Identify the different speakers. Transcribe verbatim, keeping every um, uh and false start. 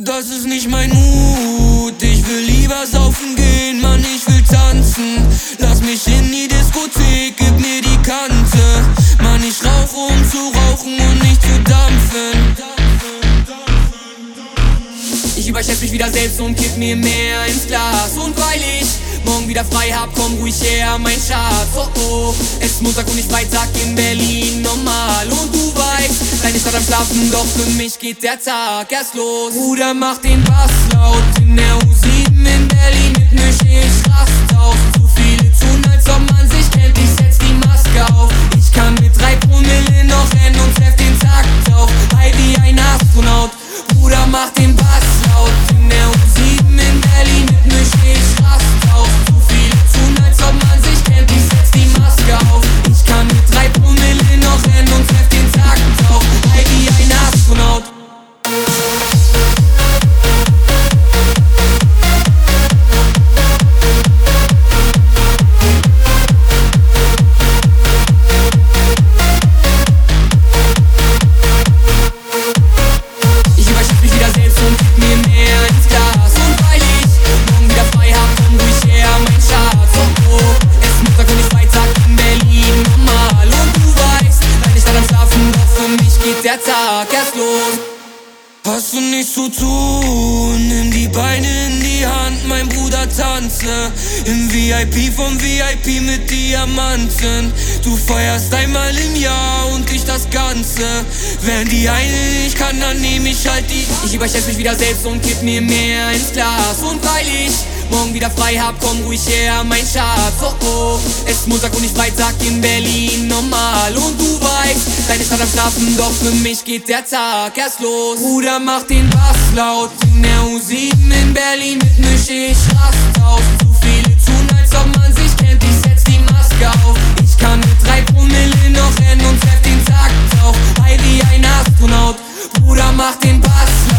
Speaker 1: Das ist nicht mein Mut, ich will lieber saufen gehen, Mann, ich will tanzen. Lass mich in die Diskothek, gib mir die Kante. Mann, ich rauche, um zu rauchen und nicht zu dampfen. Ich überschätze mich wieder selbst und kipp mir mehr ins Glas. Und weil ich morgen wieder frei hab, komm ruhig her, mein Schatz. Oh oh, es ist Montag und ich Freitag in Berlin, normal. Und du weißt, deine Stadt am Schlafen, doch für mich geht der Tag erst los. Bruder, mach den Bass laut, in der U sieben in Berlin mit misch ich rast aus. Zu viele tun, als ob man sich kennt, ich setz die Maske auf. Ich kann mit drei Promille noch rennen und treff den Takt auf. High wie ein Astronaut, Bruder, mach den Bass laut, in der U sieben in Berlin mit misch ich rast aus. Zu viele tun, als ob man sich kennt, ich setz die Maske auf. Ich kann mit drei Promille noch rennen und treff den Takt auf. High wie ein Astronaut. Der Tag erst los. Hast du nichts zu tun? Nimm die Beine in die Hand, mein Bruder, tanze im V I P vom V I P mit Diamanten. Du feierst einmal im Jahr und ich das Ganze. Wenn die eine nicht kann, dann nehm ich halt die. Ich überschätze mich wieder selbst und kipp mir mehr ins Glas. Und weil ich morgen wieder frei hab, komm ruhig her, mein Schatz. Oh oh, es ist Montag und ich Freitag in Berlin, normal. Und du weißt, deine Stadt am Schlafen, doch für mich geht der Tag erst los. Bruder, mach den Bass laut, in der U sieben in Berlin mit misch ich rast aus. Zu viele tun, als ob man sich kennt, ich setz die Maske auf. Ich kann mit drei Promille noch rennen und treff den Takt auf. High wie ein Astronaut, Bruder, mach den Bass